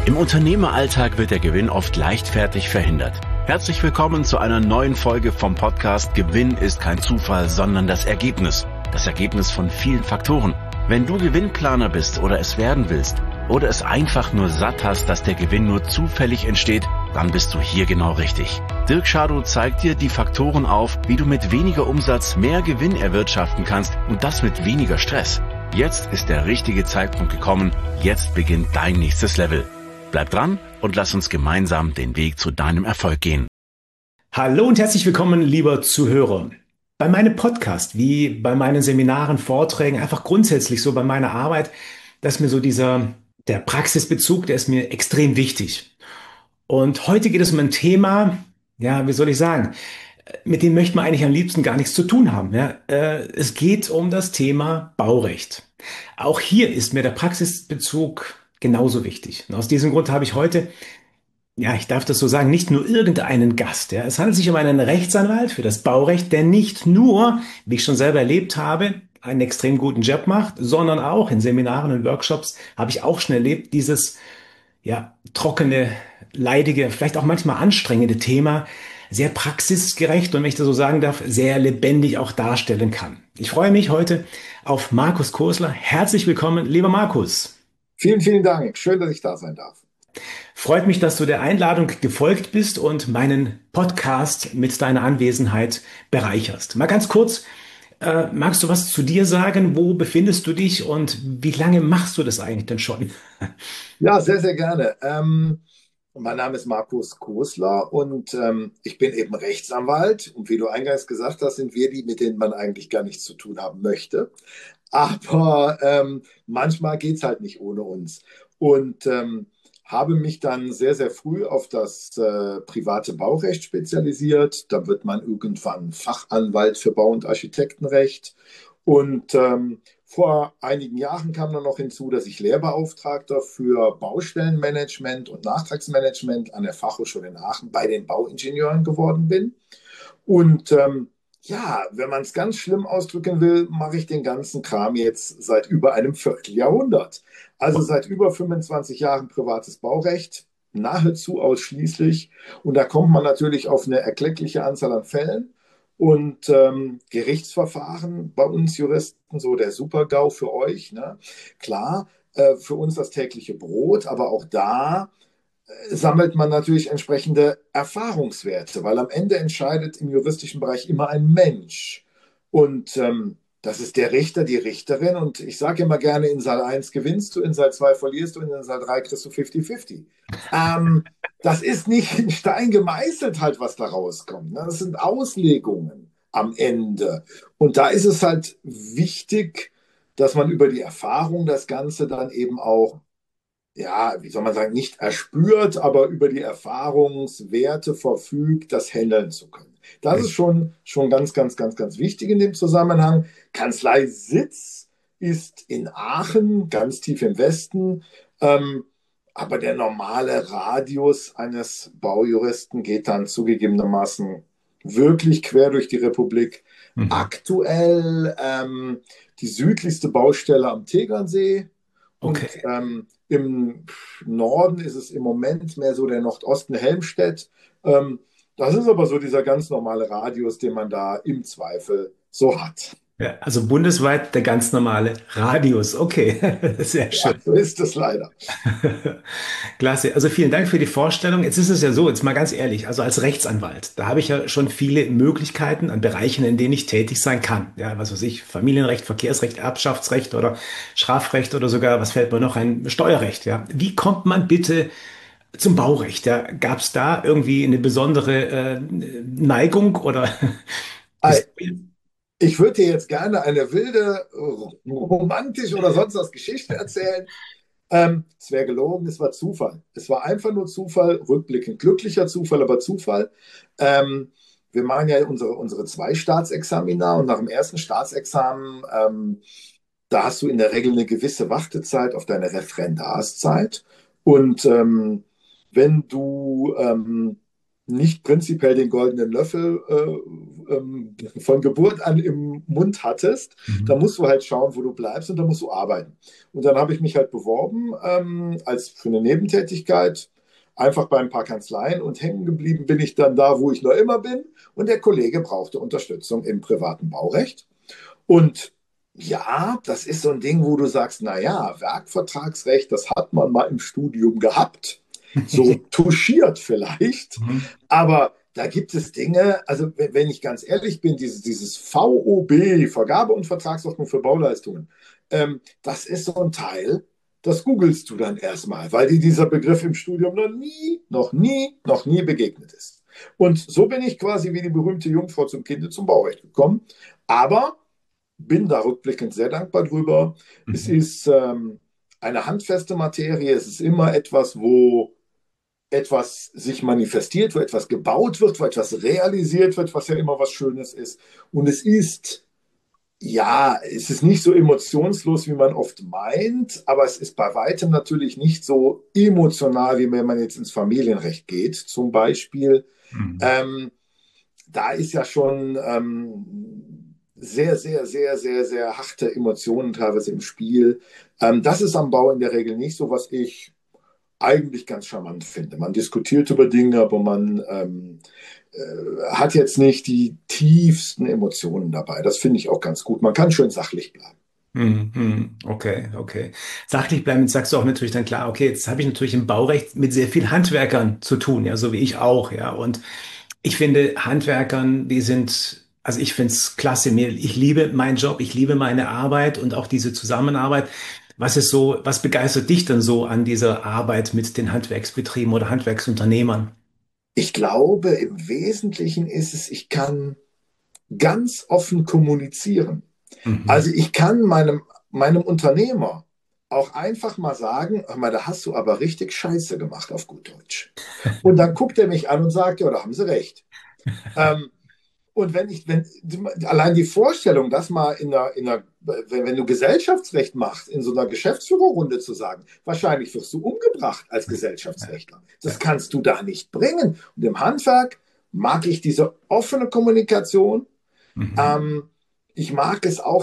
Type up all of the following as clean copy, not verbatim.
Im Unternehmeralltag wird der Gewinn oft leichtfertig verhindert. Herzlich willkommen zu einer neuen Folge vom Podcast Gewinn ist kein Zufall, sondern das Ergebnis. Das Ergebnis von vielen Faktoren. Wenn du Gewinnplaner bist oder es werden willst oder es einfach nur satt hast, dass der Gewinn nur zufällig entsteht, dann bist du hier genau richtig. Dirk Schadow zeigt dir die Faktoren auf, wie du mit weniger Umsatz mehr Gewinn erwirtschaften kannst und das mit weniger Stress. Jetzt ist der richtige Zeitpunkt gekommen. Jetzt beginnt dein nächstes Level. Bleib dran und lass uns gemeinsam den Weg zu deinem Erfolg gehen. Hallo und herzlich willkommen, lieber Zuhörer. Bei meinem Podcast, wie bei meinen Seminaren, Vorträgen, einfach grundsätzlich so bei meiner Arbeit, dass mir so der Praxisbezug, der ist mir extrem wichtig. Und heute geht es um ein Thema, ja, wie soll ich sagen, mit dem möchte man eigentlich am liebsten gar nichts zu tun haben. Ja. Es geht um das Thema Baurecht. Auch hier ist mir der Praxisbezug genauso wichtig. Und aus diesem Grund habe ich heute, ja, ich darf das so sagen, nicht nur irgendeinen Gast. Ja. Es handelt sich um einen Rechtsanwalt für das Baurecht, der nicht nur, wie ich schon selber erlebt habe, einen extrem guten Job macht, sondern auch in Seminaren und Workshops habe ich auch schon erlebt, dieses ja, trockene, leidige, vielleicht auch manchmal anstrengende Thema sehr praxisgerecht und wenn ich das so sagen darf, sehr lebendig auch darstellen kann. Ich freue mich heute auf Markus Kosler. Herzlich willkommen, lieber Markus. Vielen, vielen Dank. Schön, dass ich da sein darf. Freut mich, dass du der Einladung gefolgt bist und meinen Podcast mit deiner Anwesenheit bereicherst. Mal ganz kurz, magst du was zu dir sagen? Wo befindest du dich und wie lange machst du das eigentlich denn schon? Ja, sehr, sehr gerne. Mein Name ist Markus Kosler und ich bin eben Rechtsanwalt. Und wie du eingangs gesagt hast, sind wir die, mit denen man eigentlich gar nichts zu tun haben möchte. Aber manchmal geht es halt nicht ohne uns. Und habe mich dann sehr, sehr früh auf das private Baurecht spezialisiert. Da wird man irgendwann Fachanwalt für Bau- und Architektenrecht. Und vor einigen Jahren kam dann noch hinzu, dass ich Lehrbeauftragter für Baustellenmanagement und Nachtragsmanagement an der Fachhochschule in Aachen bei den Bauingenieuren geworden bin. Und ja, wenn man es ganz schlimm ausdrücken will, mache ich den ganzen Kram jetzt seit über einem Vierteljahrhundert. Also seit über 25 Jahren privates Baurecht, nahezu ausschließlich. Und da kommt man natürlich auf eine erkleckliche Anzahl an Fällen. Und Gerichtsverfahren bei uns Juristen, so der Super-GAU für euch, ne? Klar, für uns das tägliche Brot, aber auch da sammelt man natürlich entsprechende Erfahrungswerte, weil am Ende entscheidet im juristischen Bereich immer ein Mensch. Und das ist der Richter, die Richterin. Und ich sage immer gerne, in Saal 1 gewinnst du, in Saal 2 verlierst du, in Saal 3 kriegst du 50-50. Das ist nicht in Stein gemeißelt halt, was da rauskommt. Ne? Das sind Auslegungen am Ende. Und da ist es halt wichtig, dass man über die Erfahrung das Ganze dann eben auch, ja, wie soll man sagen, nicht erspürt, aber über die Erfahrungswerte verfügt, das handeln zu können. Das ist schon ganz, ganz, ganz, ganz wichtig in dem Zusammenhang. Kanzleisitz ist in Aachen, ganz tief im Westen. Aber der normale Radius eines Baujuristen geht dann zugegebenermaßen wirklich quer durch die Republik. Mhm. Aktuell die südlichste Baustelle am Tegernsee. Okay. Und im Norden ist es im Moment mehr so der Nordosten Helmstedt. Das ist aber so dieser ganz normale Radius, den man da im Zweifel so hat. Ja, also bundesweit der ganz normale Radius. Okay, sehr Ja, schön. so ist es leider. Klasse. Also vielen Dank für die Vorstellung. Jetzt ist es ja so, jetzt mal ganz ehrlich, also als Rechtsanwalt, da habe ich ja schon viele Möglichkeiten an Bereichen, in denen ich tätig sein kann. Ja, was weiß ich, Familienrecht, Verkehrsrecht, Erbschaftsrecht oder Strafrecht oder sogar, was fällt mir noch ein, Steuerrecht. Ja, wie kommt man bitte zum Baurecht? Ja, gab es da irgendwie eine besondere Neigung oder Historie? Ich würde dir jetzt gerne eine wilde, romantische oder sonst was Geschichte erzählen. Es wäre gelogen, es war Zufall. Es war einfach nur Zufall, rückblickend glücklicher Zufall, aber Zufall. Wir machen ja unsere zwei Staatsexamina und nach dem ersten Staatsexamen, da hast du in der Regel eine gewisse Wartezeit auf deine Referendarszeit. Und wenn du nicht prinzipiell den goldenen Löffel von Geburt an im Mund hattest, dann Mhm. musst du halt schauen, wo du bleibst und dann musst du arbeiten. Und dann habe ich mich halt beworben als für eine Nebentätigkeit, einfach bei ein paar Kanzleien und hängen geblieben bin ich dann da, wo ich noch immer bin. Und der Kollege brauchte Unterstützung im privaten Baurecht. Und ja, das ist so ein Ding, wo du sagst, naja, Werkvertragsrecht, das hat man mal im Studium gehabt, so touchiert vielleicht, Mhm. aber da gibt es Dinge, also wenn ich ganz ehrlich bin, dieses VOB, Vergabe- und Vertragsordnung für Bauleistungen, das ist so ein Teil, das googelst du dann erstmal, weil dir dieser Begriff im Studium noch nie begegnet ist. Und so bin ich quasi wie die berühmte Jungfrau zum Kinde zum Baurecht gekommen. Aber bin da rückblickend sehr dankbar drüber. Es Mhm. ist eine handfeste Materie. Es ist immer etwas, wo etwas sich manifestiert, wo etwas gebaut wird, wo etwas realisiert wird, was ja immer was Schönes ist. Und es ist, ja, es ist nicht so emotionslos, wie man oft meint, aber es ist bei weitem natürlich nicht so emotional, wie wenn man jetzt ins Familienrecht geht. Zum Beispiel, Mhm. ähm, da ist ja schon sehr harte Emotionen teilweise im Spiel. Das ist am Bau in der Regel nicht so, was ich eigentlich ganz charmant finde. Man diskutiert über Dinge, aber man hat jetzt nicht die tiefsten Emotionen dabei. Das finde ich auch ganz gut. Man kann schön sachlich bleiben. Mhm. Mhm. Okay, okay. Sachlich bleiben, jetzt sagst du auch natürlich dann klar, okay, jetzt habe ich natürlich im Baurecht mit sehr viel Handwerkern zu tun, ja, so wie ich auch, ja. Und ich finde, Handwerkern, die sind, also ich finde es klasse. Ich liebe meinen Job, ich liebe meine Arbeit und auch diese Zusammenarbeit. Was ist so, was begeistert dich denn so an dieser Arbeit mit den Handwerksbetrieben oder Handwerksunternehmern? Ich glaube, im Wesentlichen ist es, ich kann ganz offen kommunizieren. Mhm. Also ich kann meinem Unternehmer auch einfach mal sagen, hör mal, da hast du aber richtig Scheiße gemacht auf gut Deutsch. Und dann guckt er mich an und sagt, ja, da haben Sie recht. Ähm, und wenn allein die Vorstellung, das mal wenn du Gesellschaftsrecht machst, in so einer Geschäftsführerrunde zu sagen, wahrscheinlich wirst du umgebracht als Ja, Gesellschaftsrechtler. Das ja. kannst du da nicht bringen. Und im Handwerk mag ich diese offene Kommunikation. Mhm. Ähm, Ich mag es auch,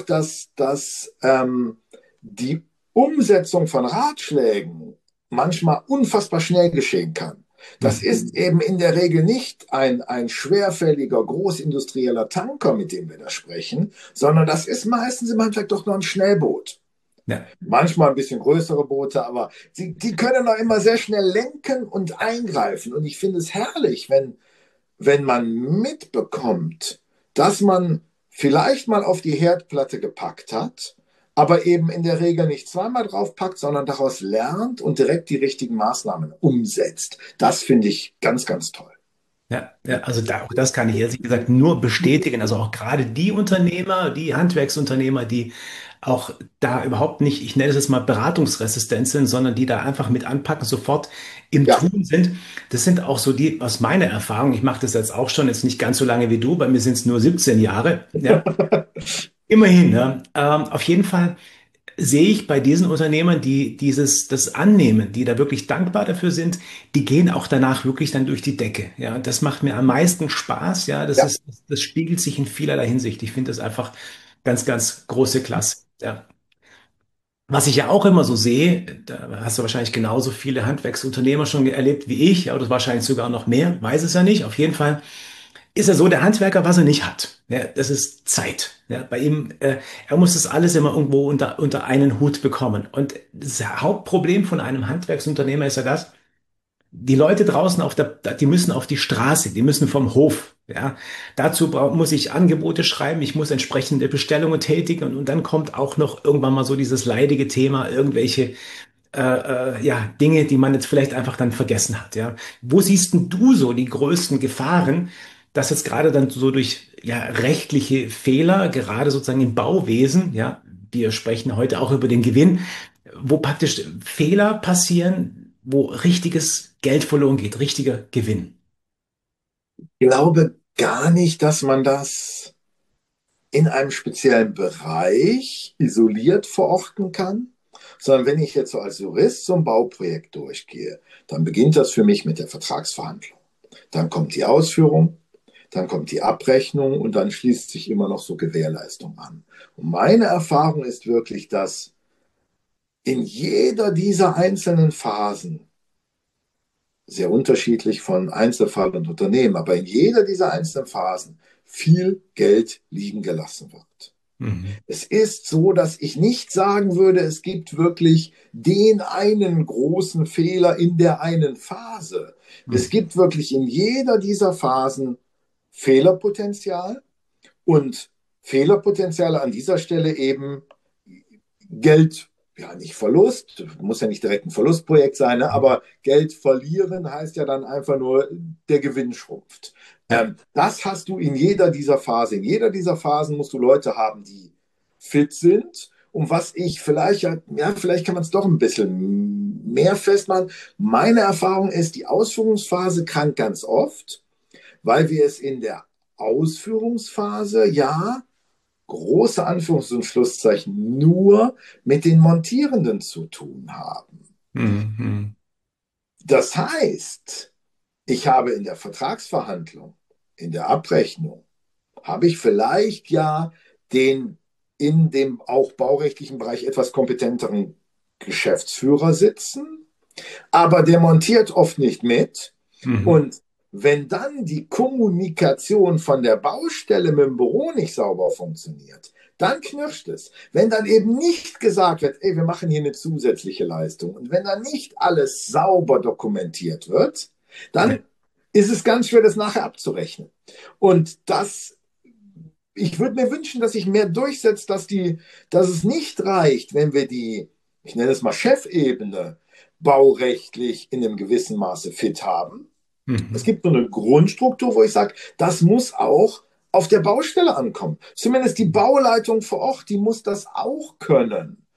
dass die Umsetzung von Ratschlägen manchmal unfassbar schnell geschehen kann. Das Mhm. ist eben in der Regel nicht ein schwerfälliger, großindustrieller Tanker, mit dem wir da sprechen, sondern das ist meistens im Handwerk doch noch ein Schnellboot. Ja. Manchmal ein bisschen größere Boote, aber die können auch immer sehr schnell lenken und eingreifen. Und ich finde es herrlich, wenn man mitbekommt, dass man vielleicht mal auf die Herdplatte gepackt hat, aber eben in der Regel nicht zweimal draufpackt, sondern daraus lernt und direkt die richtigen Maßnahmen umsetzt. Das finde ich ganz, ganz toll. Ja, ja, also da, auch das kann ich ehrlich gesagt nur bestätigen. Also auch gerade die Unternehmer, die Handwerksunternehmer, die auch da überhaupt nicht, ich nenne es jetzt mal beratungsresistent sind, sondern die da einfach mit anpacken, sofort im Ja, Tun sind. Das sind auch so die, aus meiner Erfahrung, ich mache das jetzt auch schon, jetzt nicht ganz so lange wie du, bei mir sind es nur 17 Jahre, ja, immerhin, ja. Auf jeden Fall sehe ich bei diesen Unternehmern, die das annehmen, die da wirklich dankbar dafür sind, die gehen auch danach wirklich dann durch die Decke. Ja, das macht mir am meisten Spaß. Ja, ja, das spiegelt sich in vielerlei Hinsicht. Ich finde das einfach ganz, ganz große Klasse. Ja. Was ich ja auch immer so sehe, da hast du wahrscheinlich genauso viele Handwerksunternehmer schon erlebt wie ich, ja, oder wahrscheinlich sogar noch mehr, weiß es ja nicht. Auf jeden Fall ist er so der Handwerker, was er nicht hat. Ja, das ist Zeit. Ja, bei ihm, er muss das alles immer irgendwo unter einen Hut bekommen. Und das Hauptproblem von einem Handwerksunternehmer ist ja das, die Leute draußen die müssen auf die Straße, die müssen vom Hof. Ja, dazu muss ich Angebote schreiben, ich muss entsprechende Bestellungen tätigen und dann kommt auch noch irgendwann mal so dieses leidige Thema, irgendwelche ja, Dinge, die man jetzt vielleicht einfach dann vergessen hat. Ja. Wo siehst denn du so die größten Gefahren, dass jetzt gerade dann so durch ja, rechtliche Fehler, gerade sozusagen im Bauwesen, ja, wir sprechen heute auch über den Gewinn, wo praktisch Fehler passieren, wo richtiges Geld verloren geht, richtiger Gewinn. ich glaube gar nicht, dass man das in einem speziellen Bereich isoliert verorten kann, sondern wenn ich jetzt so als Jurist so ein Bauprojekt durchgehe, dann beginnt das für mich mit der Vertragsverhandlung. Dann kommt die Ausführung, dann kommt die Abrechnung und dann schließt sich immer noch so Gewährleistung an. Und meine Erfahrung ist wirklich, dass in jeder dieser einzelnen Phasen, sehr unterschiedlich von Einzelfall und Unternehmen, aber in jeder dieser einzelnen Phasen viel Geld liegen gelassen wird. Mhm. Es ist so, dass ich nicht sagen würde, es gibt wirklich den einen großen Fehler in der einen Phase. Es Mhm. gibt wirklich in jeder dieser Phasen Fehlerpotenzial und Fehlerpotenziale an dieser Stelle eben Geld, ja nicht Verlust, muss ja nicht direkt ein Verlustprojekt sein, ne? Aber Geld verlieren heißt ja dann einfach nur, der Gewinn schrumpft. Ja. Das hast du in jeder dieser Phasen. In jeder dieser Phasen musst du Leute haben, die fit sind. Und was ich vielleicht, ja, vielleicht kann man es doch ein bisschen mehr festmachen. Meine Erfahrung ist, die Ausführungsphase krankt ganz oft, weil wir es in der Ausführungsphase ja große Anführungs- und Schlusszeichen nur mit den Montierenden zu tun haben. Mhm. Das heißt, ich habe in der Vertragsverhandlung, in der Abrechnung, habe ich vielleicht ja den in dem auch baurechtlichen Bereich etwas kompetenteren Geschäftsführer sitzen, aber der montiert oft nicht mit. Mhm. Und wenn dann die Kommunikation von der Baustelle mit dem Büro nicht sauber funktioniert, dann knirscht es. Wenn dann eben nicht gesagt wird, ey, wir machen hier eine zusätzliche Leistung und wenn dann nicht alles sauber dokumentiert wird, Ja. dann ist es ganz schwer, das nachher abzurechnen. Und das, ich würde mir wünschen, dass sich mehr durchsetzt, dass es nicht reicht, wenn wir die, ich nenne es mal Chefebene, baurechtlich in einem gewissen Maße fit haben. Es Mhm. gibt so eine Grundstruktur, wo ich sage, das muss auch auf der Baustelle ankommen. Zumindest die Bauleitung vor Ort, die muss das auch können.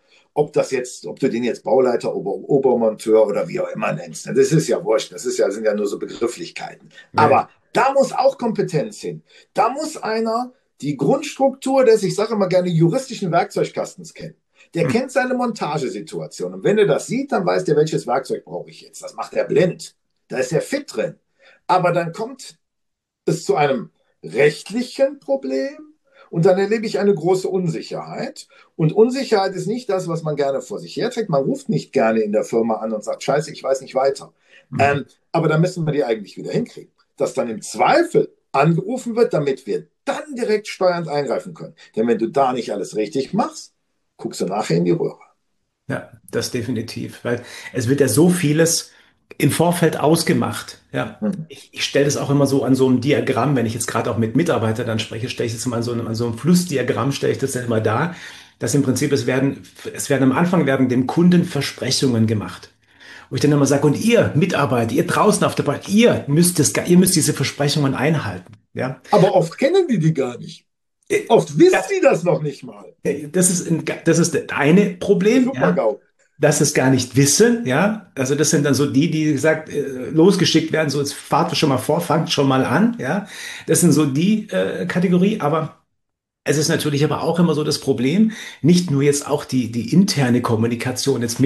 Ob du den jetzt Bauleiter, Obermonteur oder wie auch immer nennst, das ist ja wurscht. Sind ja nur so Begrifflichkeiten. Ja. Aber da muss auch Kompetenz hin. Da muss einer die Grundstruktur des, ich sage immer gerne, juristischen Werkzeugkastens kennen. Der Mhm. kennt seine Montagesituation. Und wenn er das sieht, dann weiß der, welches Werkzeug brauche ich jetzt. Das macht er blind. Da ist er fit drin. Aber dann kommt es zu einem rechtlichen Problem und dann erlebe ich eine große Unsicherheit. Und Unsicherheit ist nicht das, was man gerne vor sich herträgt. Man ruft nicht gerne in der Firma an und sagt, scheiße, ich weiß nicht weiter. Mhm. Aber da müssen wir die eigentlich wieder hinkriegen. Dass dann im Zweifel angerufen wird, damit wir dann direkt steuernd eingreifen können. Denn wenn du da nicht alles richtig machst, guckst du nachher in die Röhre. Ja, das definitiv, weil es wird ja so vieles im Vorfeld ausgemacht. Ja, Mhm. ich stelle das auch immer so an so einem Diagramm, wenn ich jetzt gerade auch mit Mitarbeitern dann spreche, stelle ich das mal an so einem Flussdiagramm, stelle ich das dann immer dar, dass im Prinzip es werden am Anfang werden dem Kunden Versprechungen gemacht. Wo ich dann immer sage, und ihr Mitarbeiter, ihr draußen auf der Baustelle, ihr müsst diese Versprechungen einhalten. Ja, Aber oft kennen die gar nicht. Oft wissen das, die das noch nicht mal. das ist das eine Der Problem. Ja, Super-GAU. dass es gar nicht wissen, ja. Also das sind dann so die gesagt, losgeschickt werden, so jetzt fahrt schon mal vor, fangt schon mal an, ja. Das sind so die Kategorie, aber es ist natürlich aber auch immer so das Problem, nicht nur jetzt auch die interne Kommunikation jetzt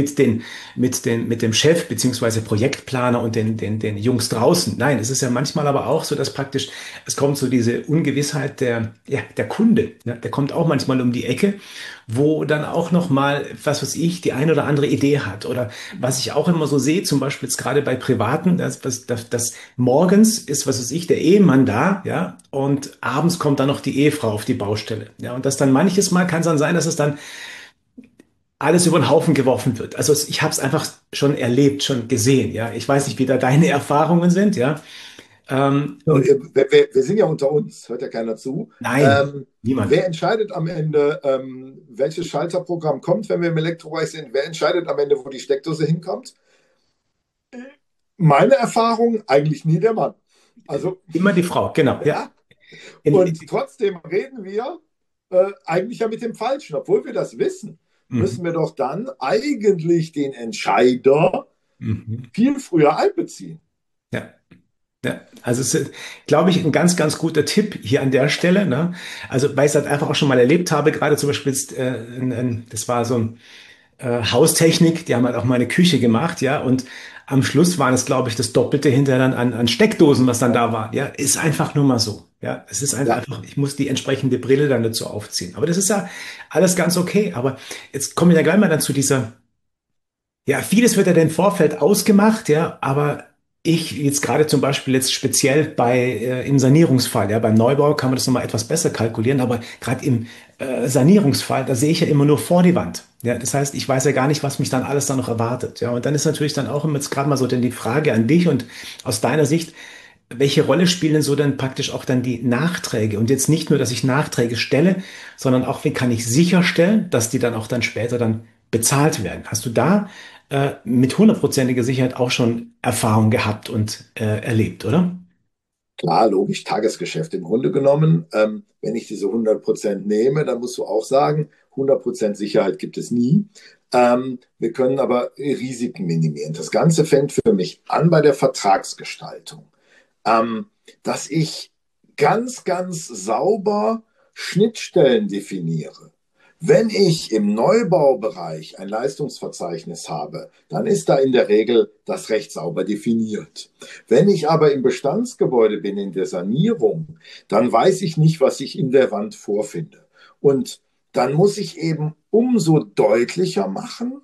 mit dem Chef beziehungsweise Projektplaner und den Jungs draußen. Nein, es ist ja manchmal aber auch so, dass praktisch es kommt so diese Ungewissheit der Kunde. Ja, der kommt auch manchmal um die Ecke, wo dann auch noch mal, was weiß ich, die eine oder andere Idee hat. Oder was ich auch immer so sehe, zum Beispiel jetzt gerade bei Privaten, dass morgens ist, was weiß ich, der Ehemann da, ja, und abends kommt dann noch die Ehefrau auf die Baustelle. Ja, und das dann manches Mal kann es dann sein, dass es dann alles über den Haufen geworfen wird. Also ich habe es einfach schon erlebt, schon gesehen, ja. Ich weiß nicht, wie da deine Erfahrungen sind, ja. So, Und wir sind ja unter uns, hört ja keiner zu. nein, niemand. Wer entscheidet am Ende, welches Schalterprogramm kommt, wenn wir im Elektrobereich sind? Wer entscheidet am Ende, wo die Steckdose hinkommt? Meine Erfahrung, eigentlich nie der Mann. Also, Immer die Frau, genau, ja. ja. In, Und trotzdem reden wir eigentlich ja mit dem Falschen. Obwohl wir das wissen, mhm, müssen wir doch dann eigentlich den Entscheider mhm, viel früher einbeziehen. ja. Ja, also es ist, glaube ich, ein ganz, ganz guter Tipp hier an der Stelle, ne? Also, weil ich es halt einfach auch schon mal erlebt habe, gerade zum Beispiel, jetzt, das war so ein Haustechnik, die haben halt auch meine Küche gemacht, ja, und am Schluss waren es, glaube ich, das Doppelte hinterher dann an Steckdosen, was dann da war. Ja, ist einfach nur mal so. Ja, es ist Ja, einfach, ich muss die entsprechende Brille dann dazu aufziehen. Aber das ist ja alles ganz okay. Aber jetzt kommen wir ja gleich mal dann zu dieser, ja, vieles wird ja im Vorfeld ausgemacht, ja, aber ich jetzt gerade zum Beispiel jetzt speziell im Sanierungsfall, ja, beim Neubau kann man das nochmal etwas besser kalkulieren, aber gerade im Sanierungsfall, da sehe ich ja immer nur vor die Wand. Ja, das heißt, ich weiß ja gar nicht, was mich dann alles da noch erwartet. Ja, und dann ist natürlich dann auch immer jetzt gerade mal so denn die Frage an dich und aus deiner Sicht, welche Rolle spielen denn so dann praktisch auch dann die Nachträge? Und jetzt nicht nur, dass ich Nachträge stelle, sondern auch, wie kann ich sicherstellen, dass die dann auch dann später dann bezahlt werden? Hast du da mit hundertprozentiger Sicherheit auch schon Erfahrung gehabt und erlebt, oder? klar, logisch, Tagesgeschäft im Grunde genommen. Wenn ich diese 100% nehme, dann musst du auch sagen, 100% Sicherheit gibt es nie. Wir können aber Risiken minimieren. Das Ganze fängt für mich an bei der Vertragsgestaltung, ähm, dass ich ganz, ganz sauber Schnittstellen definiere. Wenn ich im Neubaubereich ein Leistungsverzeichnis habe, dann ist da in der Regel das recht sauber definiert. Wenn ich aber im Bestandsgebäude bin, in der Sanierung, dann weiß ich nicht, was ich in der Wand vorfinde. Und dann muss ich eben umso deutlicher machen,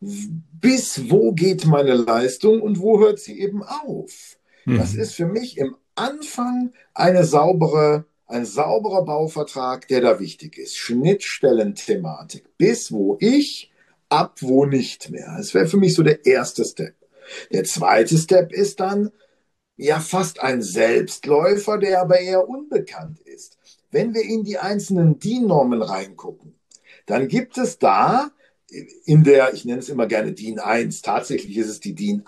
bis wo geht meine Leistung und wo hört sie eben auf. Das Mhm. ist für mich im Anfang ein sauberer Bauvertrag, der da wichtig ist. Schnittstellenthematik. Bis wo ich, ab wo nicht mehr. Das wäre für mich so der erste Step. Der zweite Step ist dann ja fast ein Selbstläufer, der aber eher unbekannt ist. Wenn wir in die einzelnen DIN-Normen reingucken, dann gibt es da in der, ich nenne es immer gerne DIN 1, tatsächlich ist es die DIN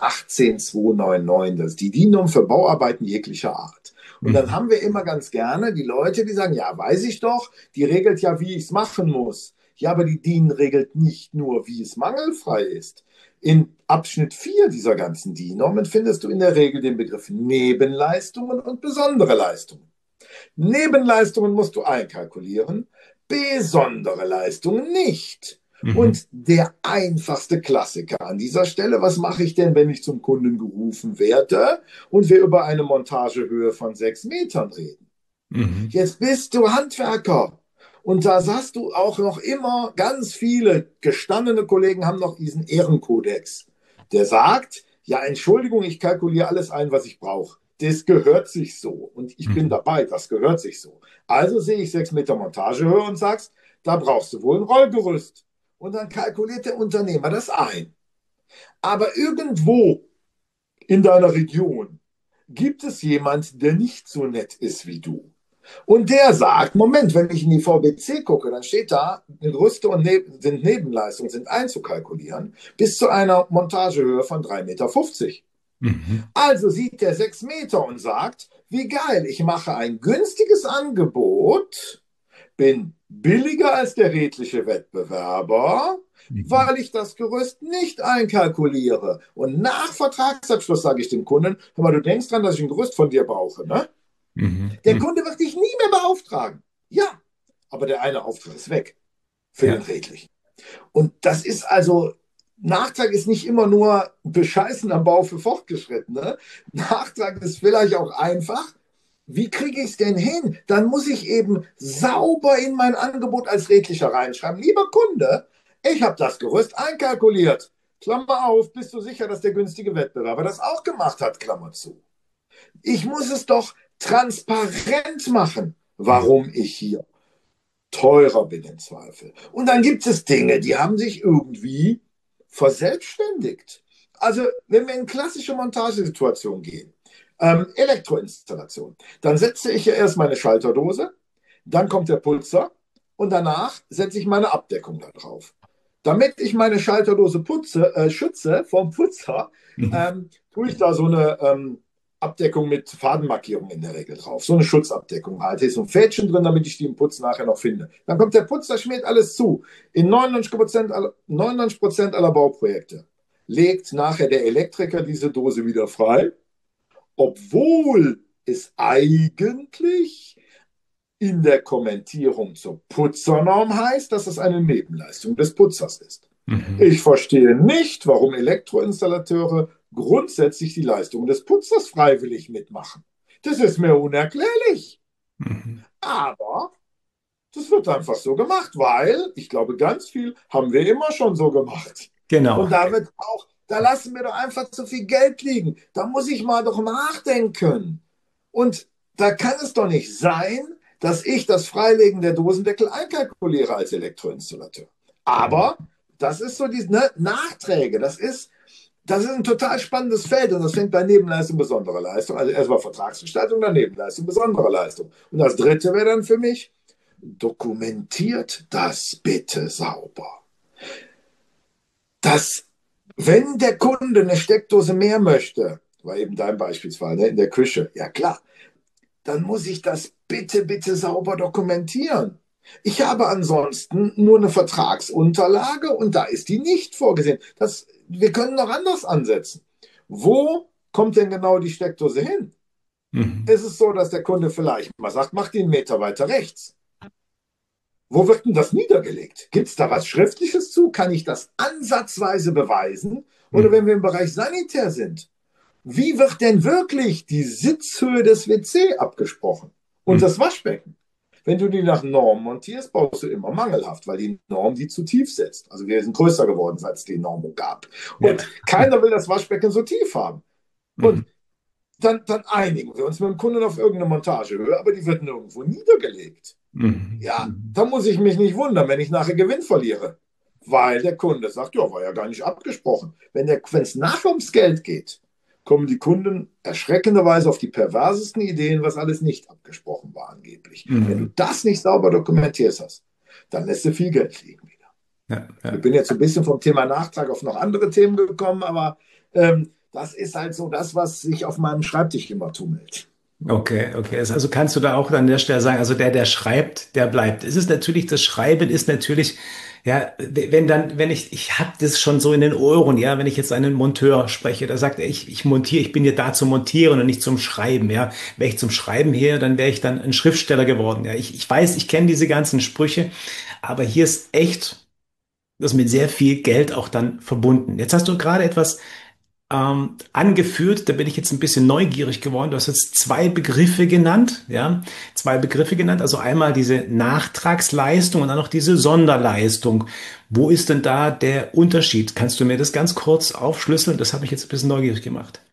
18299, das ist die DIN-Norm für Bauarbeiten jeglicher Art. Und dann Mhm. haben wir immer ganz gerne die Leute, die sagen, ja, weiß ich doch, die regelt ja, wie ich es machen muss. Ja, aber die DIN regelt nicht nur, wie es mangelfrei ist. In Abschnitt 4 dieser ganzen DIN-Normen findest du in der Regel den Begriff Nebenleistungen und besondere Leistungen. Nebenleistungen musst du einkalkulieren, besondere Leistungen nicht. Mhm. Und der einfachste Klassiker an dieser Stelle, was mache ich denn, wenn ich zum Kunden gerufen werde und wir über eine Montagehöhe von 6 Metern reden? Mhm. Jetzt bist du Handwerker. Und da hast du auch noch immer ganz viele gestandene Kollegen haben noch diesen Ehrenkodex, der sagt, ja, Entschuldigung, ich kalkuliere alles ein, was ich brauche. Das gehört sich so. Und ich bin Mhm. dabei, das gehört sich so. Also sehe ich 6 Meter Montagehöhe und sagst, da brauchst du wohl ein Rollgerüst. Und dann kalkuliert der Unternehmer das ein. Aber irgendwo in deiner Region gibt es jemand, der nicht so nett ist wie du. Und der sagt, Moment, wenn ich in die VBC gucke, dann steht da, Gerüste und sind Nebenleistungen sind einzukalkulieren, bis zu einer Montagehöhe von 3,50 Meter. Mhm. Also sieht der 6 Meter und sagt, wie geil, ich mache ein günstiges Angebot, bin billiger als der redliche Wettbewerber, Mhm. weil ich das Gerüst nicht einkalkuliere. Und nach Vertragsabschluss sage ich dem Kunden, hör mal, du denkst dran, dass ich ein Gerüst von dir brauche, ne? Mhm. Der Kunde wird dich nie mehr beauftragen. Ja, aber der eine Auftrag ist weg für den Ja. redlichen. Und das ist also, Nachtrag ist nicht immer nur Bescheißen am Bau für Fortgeschrittene. Nachtrag ist vielleicht auch einfach, wie kriege ich es denn hin? Dann muss ich eben sauber in mein Angebot als redlicher reinschreiben. Lieber Kunde, ich habe das Gerüst einkalkuliert. Klammer auf, bist du sicher, dass der günstige Wettbewerber das auch gemacht hat? Klammer zu. Ich muss es doch transparent machen, Mhm. warum ich hier teurer bin im Zweifel. Und dann gibt es Dinge, die haben sich irgendwie verselbstständigt. Also, wenn wir in klassische Montagesituationen gehen, Elektroinstallation, dann setze ich ja erst meine Schalterdose, dann kommt der Putzer und danach setze ich meine Abdeckung da drauf. Damit ich meine Schalterdose schütze vom Putzer, Mhm. tue ich da so eine Abdeckung mit Fadenmarkierung in der Regel drauf. So eine Schutzabdeckung halt. Hier ist so ein Fädchen drin, damit ich die im Putz nachher noch finde. Dann kommt der Putzer, schmiert alles zu. In 99% aller Bauprojekte legt nachher der Elektriker diese Dose wieder frei, obwohl es eigentlich in der Kommentierung zur Putzernorm heißt, dass es eine Nebenleistung des Putzers ist. Mhm. Ich verstehe nicht, warum Elektroinstallateure grundsätzlich die Leistung des Putzers freiwillig mitmachen. Das ist mir unerklärlich. Mhm. Aber das wird einfach so gemacht, weil ich glaube, ganz viel haben wir immer schon so gemacht. Genau. Und da wird auch, da lassen wir doch einfach zu viel Geld liegen. Da muss ich mal doch nachdenken. Und da kann es doch nicht sein, dass ich das Freilegen der Dosendeckel einkalkuliere als Elektroinstallateur. Aber das ist so diese Nachträge. Das ist ein total spannendes Feld und das fängt bei Nebenleistung besonderer Leistung. Also erstmal Vertragsgestaltung, dann Nebenleistung besonderer Leistung. Und das dritte wäre dann für mich, dokumentiert das bitte sauber. Dass, wenn der Kunde eine Steckdose mehr möchte, war eben dein Beispielsfall, ne, in der Küche, ja klar, dann muss ich das bitte, bitte sauber dokumentieren. Ich habe ansonsten nur eine Vertragsunterlage und da ist die nicht vorgesehen. Wir können noch anders ansetzen. Wo kommt denn genau die Steckdose hin? Mhm. Ist es so, dass der Kunde vielleicht mal sagt, mach die einen Meter weiter rechts? Wo wird denn das niedergelegt? Gibt es da was Schriftliches zu? Kann ich das ansatzweise beweisen? Oder wenn wir im Bereich Sanitär sind, wie wird denn wirklich die Sitzhöhe des WC abgesprochen? Und das Waschbecken? Wenn du die nach Norm montierst, baust du immer mangelhaft, weil die Norm die zu tief setzt. Also wir sind größer geworden, seit es die Normung gab. Und keiner will das Waschbecken so tief haben. Und dann einigen wir uns mit dem Kunden auf irgendeine Montagehöhe, aber die wird nirgendwo niedergelegt. Ja, da muss ich mich nicht wundern, wenn ich nachher Gewinn verliere. Weil der Kunde sagt, ja, war ja gar nicht abgesprochen. Wenn es nachher ums Geld geht, kommen die Kunden erschreckenderweise auf die perversesten Ideen, was alles nicht abgesprochen war angeblich. Wenn du das nicht sauber dokumentierst hast, dann lässt du viel Geld liegen wieder. Ja. Ich bin jetzt ein bisschen vom Thema Nachtrag auf noch andere Themen gekommen, aber das ist halt so das, was sich auf meinem Schreibtisch immer tummelt. Okay. Also kannst du da auch an der Stelle sagen, also der schreibt, der bleibt. Es ist natürlich, das Schreiben ist natürlich, ja, wenn ich habe das schon so in den Ohren, ja, wenn ich jetzt einen Monteur spreche, da sagt er, ich montiere, ich bin hier da zum Montieren und nicht zum Schreiben, ja. Wäre ich zum Schreiben hier, dann wäre ich dann ein Schriftsteller geworden, ja. Ich weiß, ich kenne diese ganzen Sprüche, aber hier ist echt das mit sehr viel Geld auch dann verbunden. Jetzt hast du gerade etwas angeführt, da bin ich jetzt ein bisschen neugierig geworden. Du hast jetzt zwei Begriffe genannt, ja, also einmal diese Nachtragsleistung und dann noch diese Sonderleistung. Wo ist denn da der Unterschied? Kannst du mir das ganz kurz aufschlüsseln? Das habe ich jetzt ein bisschen neugierig gemacht.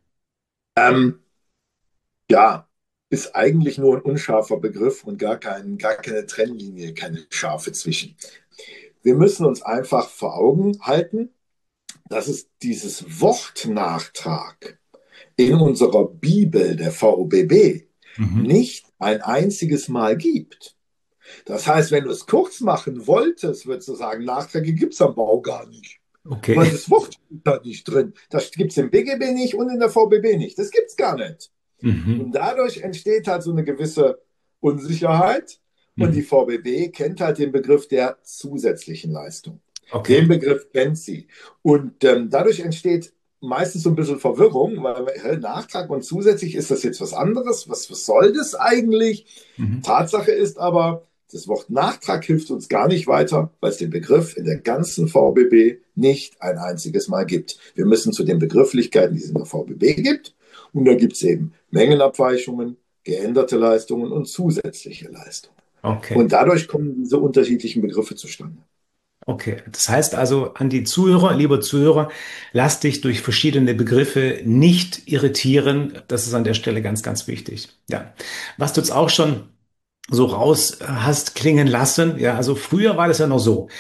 Ja, ist eigentlich nur ein unscharfer Begriff und gar keine Trennlinie, keine scharfe zwischen. Wir müssen uns einfach vor Augen halten, dass es dieses Wort Nachtrag in unserer Bibel der VOBB nicht ein einziges Mal gibt. Das heißt, wenn du es kurz machen wolltest, würdest du sagen, Nachträge gibt es am Bau gar nicht. Okay. Weil das Wort steht da nicht drin. Das gibt es im BGB nicht und in der VBB nicht. Das gibt es gar nicht. Und dadurch entsteht halt so eine gewisse Unsicherheit. Und die VBB kennt halt den Begriff der zusätzlichen Leistung. Okay. Den Begriff kennt sie. Und dadurch entsteht meistens so ein bisschen Verwirrung, weil Nachtrag und zusätzlich, ist das jetzt was anderes? Was soll das eigentlich? Tatsache ist aber, das Wort Nachtrag hilft uns gar nicht weiter, weil es den Begriff in der ganzen VBB nicht ein einziges Mal gibt. Wir müssen zu den Begrifflichkeiten, die es in der VBB gibt, und da gibt es eben Mengenabweichungen, geänderte Leistungen und zusätzliche Leistungen. Okay. Und dadurch kommen diese unterschiedlichen Begriffe zustande. Okay, das heißt also an die Zuhörer, lieber Zuhörer, lass dich durch verschiedene Begriffe nicht irritieren. Das ist an der Stelle ganz, ganz wichtig. Ja, was du jetzt auch schon so raus hast klingen lassen, ja, also früher war das ja noch so,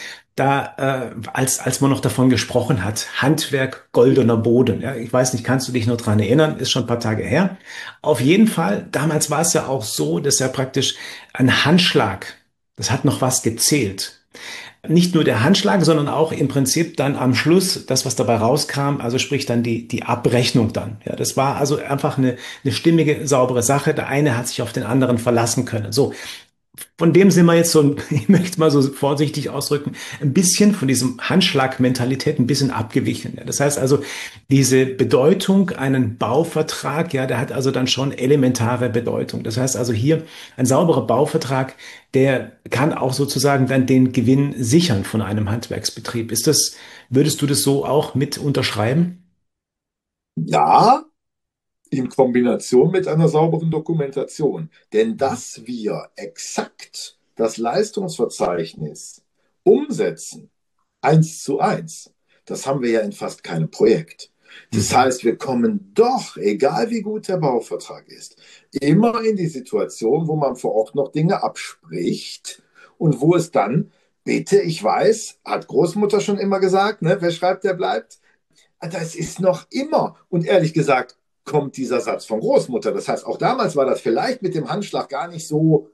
da als man noch davon gesprochen hat, Handwerk goldener Boden. Ja, ich weiß nicht, kannst du dich noch dran erinnern? Ist schon ein paar Tage her. Auf jeden Fall, damals war es ja auch so, dass ja praktisch ein Handschlag, das hat noch was gezählt. Nicht nur der Handschlag, sondern auch im Prinzip dann am Schluss das, was dabei rauskam, also sprich dann die Abrechnung dann. Ja, das war also einfach eine stimmige, saubere Sache. Der eine hat sich auf den anderen verlassen können. So. Von dem sind wir jetzt so, ich möchte mal so vorsichtig ausdrücken, ein bisschen von diesem Handschlag-Mentalität ein bisschen abgewichen. Ja, das heißt also, diese Bedeutung, einen Bauvertrag, ja, der hat also dann schon elementare Bedeutung. Das heißt also hier, ein sauberer Bauvertrag, der kann auch sozusagen dann den Gewinn sichern von einem Handwerksbetrieb. Würdest du das so auch mit unterschreiben? Ja, in Kombination mit einer sauberen Dokumentation. Denn dass wir exakt das Leistungsverzeichnis umsetzen, 1:1, das haben wir ja in fast keinem Projekt. Das Mhm. heißt, wir kommen doch, egal wie gut der Bauvertrag ist, immer in die Situation, wo man vor Ort noch Dinge abspricht und wo es dann, bitte, ich weiß, hat Großmutter schon immer gesagt, ne, wer schreibt, der bleibt. Das ist noch immer. Und ehrlich gesagt, kommt dieser Satz von Großmutter. Das heißt, auch damals war das vielleicht mit dem Handschlag gar nicht so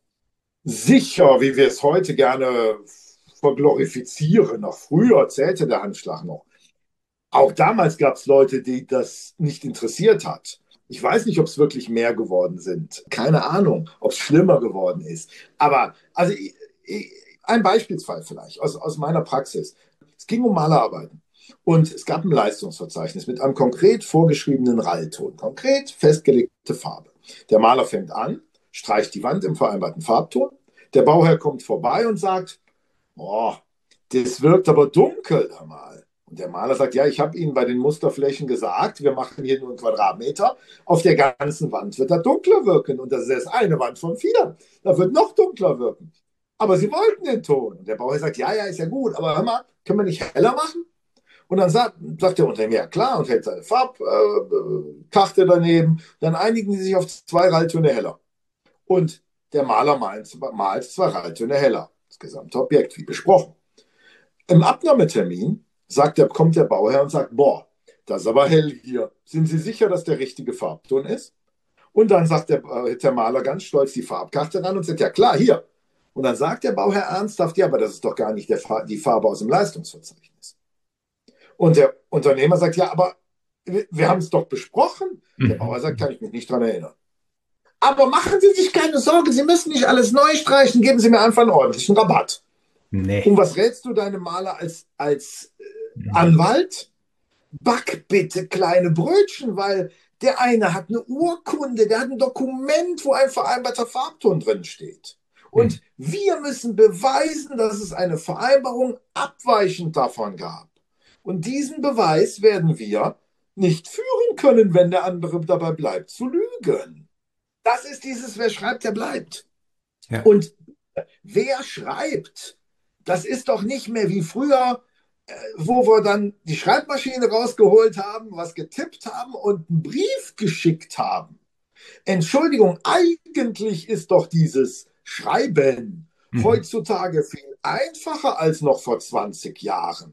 sicher, wie wir es heute gerne verglorifizieren. Noch früher zählte der Handschlag noch. Auch damals gab es Leute, die das nicht interessiert hat. Ich weiß nicht, ob es wirklich mehr geworden sind. Keine Ahnung, ob es schlimmer geworden ist. Aber also ein Beispielsfall vielleicht aus meiner Praxis. Es ging um Malerarbeiten. Und es gab ein Leistungsverzeichnis mit einem konkret vorgeschriebenen Rallton, konkret festgelegte Farbe. Der Maler fängt an, streicht die Wand im vereinbarten Farbton. Der Bauherr kommt vorbei und sagt, oh, das wirkt aber dunkel da mal. Und der Maler sagt, ja, ich habe Ihnen bei den Musterflächen gesagt, wir machen hier nur einen Quadratmeter. Auf der ganzen Wand wird er dunkler wirken. Und das ist erst eine Wand von vier. Da wird noch dunkler wirken. Aber Sie wollten den Ton. Und der Bauherr sagt, ja, ja, ist ja gut, aber hör mal, können wir nicht heller machen? Und dann sagt der Unternehmer, ja klar, und hält seine Farbkarte daneben. Dann einigen sie sich auf 2 Ralltöne heller. Und der Maler malt 2 Ralltöne heller. Das gesamte Objekt, wie besprochen. Im Abnahmetermin kommt der Bauherr und sagt, boah, das ist aber hell hier. Sind Sie sicher, dass der richtige Farbton ist? Und dann sagt der Maler ganz stolz die Farbkarte ran und sagt, ja klar, hier. Und dann sagt der Bauherr ernsthaft, ja, aber das ist doch gar nicht die Farbe aus dem Leistungsverzeichnis. Und der Unternehmer sagt, ja, aber wir haben es doch besprochen. Der Bauer sagt, kann ich mich nicht dran erinnern. Aber machen Sie sich keine Sorge, Sie müssen nicht alles neu streichen, geben Sie mir einfach einen ordentlichen Rabatt. Und Nee. was rätst du deinem Maler als Anwalt? Back bitte kleine Brötchen, weil der eine hat eine Urkunde, der hat ein Dokument, wo ein vereinbarter Farbton drin steht. Und wir müssen beweisen, dass es eine Vereinbarung abweichend davon gab. Und diesen Beweis werden wir nicht führen können, wenn der andere dabei bleibt zu lügen. Das ist dieses, wer schreibt, der bleibt. Ja. Und wer schreibt, das ist doch nicht mehr wie früher, wo wir dann die Schreibmaschine rausgeholt haben, was getippt haben und einen Brief geschickt haben. Entschuldigung, eigentlich ist doch dieses Schreiben heutzutage viel einfacher als noch vor 20 Jahren.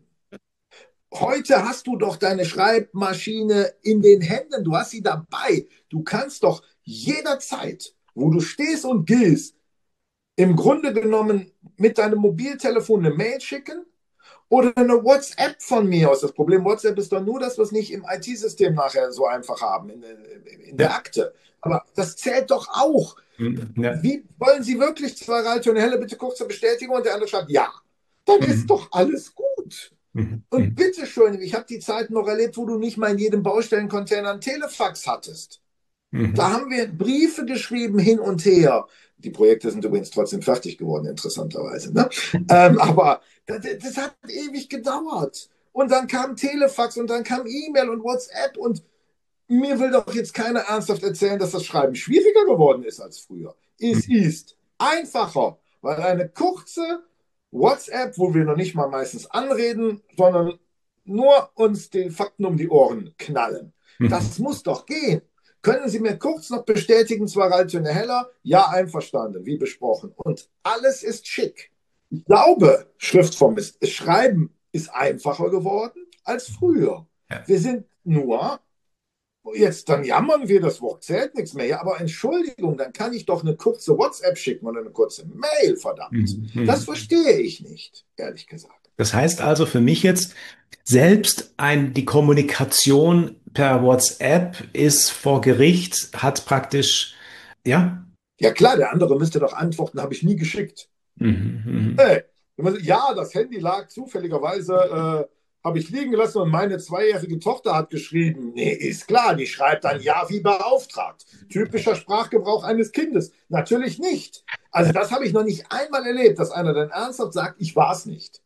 Heute hast du doch deine Schreibmaschine in den Händen, du hast sie dabei. Du kannst doch jederzeit, wo du stehst und gehst, im Grunde genommen mit deinem Mobiltelefon eine Mail schicken oder eine WhatsApp von mir aus. Das Problem WhatsApp ist doch nur, dass wir es nicht im IT-System nachher so einfach haben, in der Ja. Akte. Aber das zählt doch auch. Ja. Wie wollen Sie wirklich 2 Ralltöne helle, bitte kurze Bestätigung? Und der andere schreibt, ja. Dann ist doch alles gut. Und bitteschön, ich habe die Zeit noch erlebt, wo du nicht mal in jedem Baustellencontainer einen Telefax hattest. Da haben wir Briefe geschrieben hin und her. Die Projekte sind übrigens trotzdem fertig geworden, interessanterweise. Ne? Aber das hat ewig gedauert. Und dann kam Telefax und dann kam E-Mail und WhatsApp. Und mir will doch jetzt keiner ernsthaft erzählen, dass das Schreiben schwieriger geworden ist als früher. Es ist einfacher, weil eine kurze WhatsApp, wo wir noch nicht mal meistens anreden, sondern nur uns die Fakten um die Ohren knallen. Das muss doch gehen. Können Sie mir kurz noch bestätigen, 2 Ralltöne heller? Ja, einverstanden, wie besprochen. Und alles ist schick. Ich glaube, Schriftform Schreiben ist einfacher geworden als früher. Ja. Wir sind nur, jetzt dann jammern wir, das Wort zählt nichts mehr. Ja, aber Entschuldigung, dann kann ich doch eine kurze WhatsApp schicken oder eine kurze Mail, verdammt. Das verstehe ich nicht, ehrlich gesagt. Das heißt also für mich jetzt, selbst die Kommunikation per WhatsApp ist vor Gericht, hat praktisch, ja. Ja klar, der andere müsste doch antworten, habe ich nie geschickt. Hey, ja, das Handy lag zufälligerweise, habe ich liegen gelassen und meine 2-jährige Tochter hat geschrieben. Nee, ist klar, die schreibt dann ja wie beauftragt. Typischer Sprachgebrauch eines Kindes. Natürlich nicht. Also das habe ich noch nicht einmal erlebt, dass einer dann ernsthaft sagt, ich war es nicht.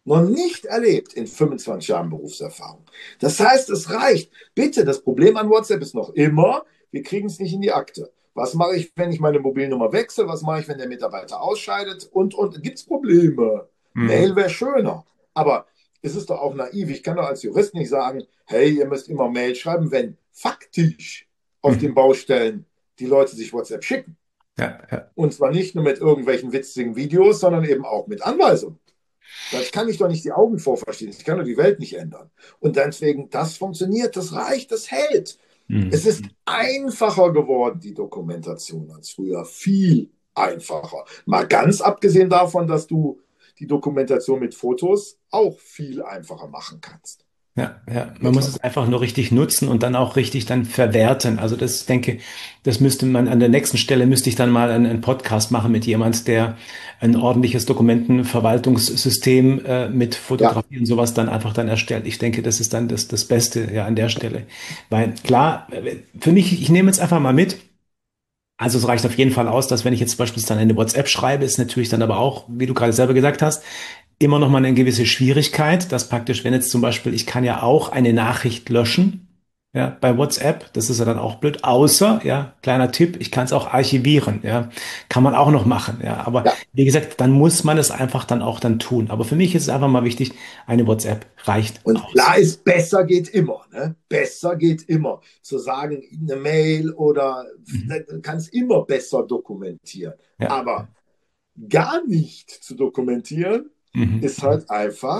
noch nicht erlebt in 25 Jahren Berufserfahrung. Das heißt, es reicht. Bitte, das Problem an WhatsApp ist noch immer, wir kriegen es nicht in die Akte. Was mache ich, wenn ich meine Mobilnummer wechsle? Was mache ich, wenn der Mitarbeiter ausscheidet? Und gibt es Probleme? Mail wäre schöner. Aber es ist doch auch naiv. Ich kann doch als Jurist nicht sagen, hey, ihr müsst immer Mail schreiben, wenn faktisch auf den Baustellen die Leute sich WhatsApp schicken. Ja. Und zwar nicht nur mit irgendwelchen witzigen Videos, sondern eben auch mit Anweisungen. Das kann ich doch nicht die Augen vor verschließen. Ich kann doch die Welt nicht ändern. Und deswegen, das funktioniert, das reicht, das hält. Es ist einfacher geworden, die Dokumentation, als früher. Viel einfacher. Mal ganz abgesehen davon, dass du die Dokumentation mit Fotos auch viel einfacher machen kannst. Ja. Man muss es einfach nur richtig nutzen und dann auch richtig dann verwerten. Also das denke, das müsste man an der nächsten Stelle müsste ich dann mal einen Podcast machen mit jemand, der ein ordentliches Dokumentenverwaltungssystem mit Fotografie und sowas dann einfach dann erstellt. Ich denke, das ist dann das Beste ja an der Stelle. Weil klar, für mich, ich nehme jetzt einfach mal mit. Also es reicht auf jeden Fall aus, dass wenn ich jetzt beispielsweise dann eine WhatsApp schreibe, ist natürlich dann aber auch, wie du gerade selber gesagt hast, immer noch mal eine gewisse Schwierigkeit, dass praktisch, wenn jetzt zum Beispiel, ich kann ja auch eine Nachricht löschen, ja, bei WhatsApp, das ist ja dann auch blöd, außer, ja, kleiner Tipp, ich kann es auch archivieren, ja, kann man auch noch machen, ja, aber wie gesagt, dann muss man es einfach dann auch dann tun, aber für mich ist es einfach mal wichtig, eine WhatsApp reicht und aus. Klar ist, besser geht immer, ne? Besser geht immer. Zu sagen, eine Mail oder du kannst immer besser dokumentieren, aber gar nicht zu dokumentieren, ist halt einfach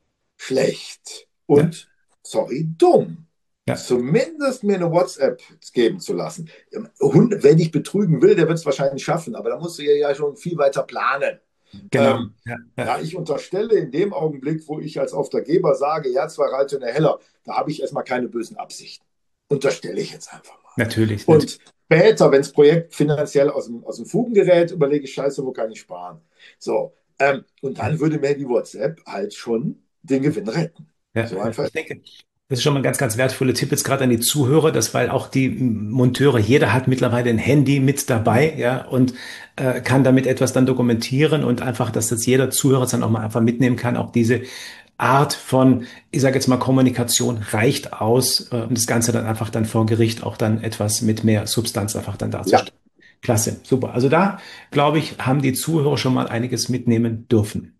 schlecht und, sorry, dumm. Ja. Zumindest mir eine WhatsApp geben zu lassen. Wenn ich betrügen will, der wird es wahrscheinlich schaffen, aber da musst du ja schon viel weiter planen. Genau. Ich unterstelle in dem Augenblick, wo ich als Auftraggeber sage, ja, 2 Reiter und eine Heller, da habe ich erstmal keine bösen Absichten. Unterstelle ich jetzt einfach mal. Natürlich. Und später, wenn das Projekt finanziell aus dem Fugen gerät, überlege ich, scheiße, wo kann ich sparen? So. Und dann würde mir die WhatsApp halt schon den Gewinn retten. Ja, so einfach. Ich denke, das ist schon mal ein ganz, ganz wertvoller Tipp jetzt gerade an die Zuhörer, dass weil auch die Monteure, jeder hat mittlerweile ein Handy mit dabei, ja, und kann damit etwas dann dokumentieren und einfach, dass das jeder Zuhörer dann auch mal einfach mitnehmen kann. Auch diese Art von, ich sage jetzt mal, Kommunikation reicht aus, und das Ganze dann einfach dann vor Gericht auch dann etwas mit mehr Substanz einfach dann darzustellen. Ja. Klasse, super. Also da, glaube ich, haben die Zuhörer schon mal einiges mitnehmen dürfen.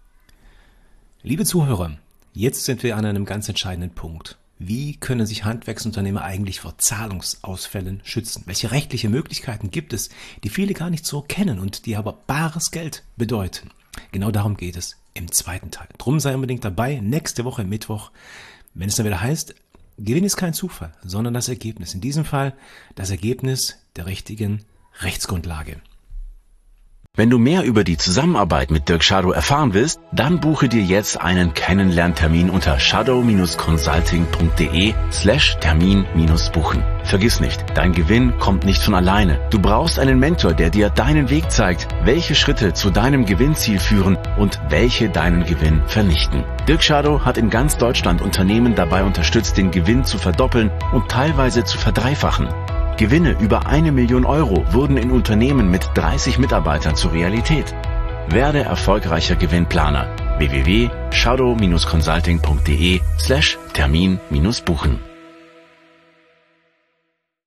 Liebe Zuhörer, jetzt sind wir an einem ganz entscheidenden Punkt. Wie können sich Handwerksunternehmer eigentlich vor Zahlungsausfällen schützen? Welche rechtliche Möglichkeiten gibt es, die viele gar nicht so kennen und die aber bares Geld bedeuten? Genau darum geht es im zweiten Teil. Drum sei unbedingt dabei, nächste Woche Mittwoch, wenn es dann wieder heißt, Gewinn ist kein Zufall, sondern das Ergebnis. In diesem Fall das Ergebnis der richtigen Rechtsgrundlage. Wenn du mehr über die Zusammenarbeit mit Dirk Schadow erfahren willst, dann buche dir jetzt einen Kennenlerntermin unter shadow-consulting.de/Termin-buchen. Vergiss nicht, dein Gewinn kommt nicht von alleine. Du brauchst einen Mentor, der dir deinen Weg zeigt, welche Schritte zu deinem Gewinnziel führen und welche deinen Gewinn vernichten. Dirk Schadow hat in ganz Deutschland Unternehmen dabei unterstützt, den Gewinn zu verdoppeln und teilweise zu verdreifachen. Gewinne über 1 Million Euro wurden in Unternehmen mit 30 Mitarbeitern zur Realität. Werde erfolgreicher Gewinnplaner. www.shadow-consulting.de/Termin-buchen